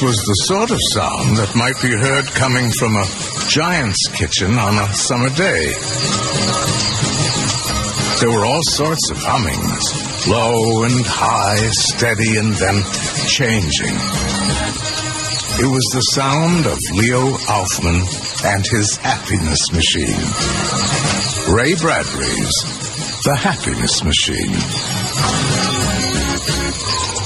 was the sort of sound that might be heard coming from a giant's kitchen on a summer day. There were all sorts of hummings, low and high, steady and then changing. It was the sound of Leo Aufman and his happiness machine. Ray Bradbury's The Happiness Machine.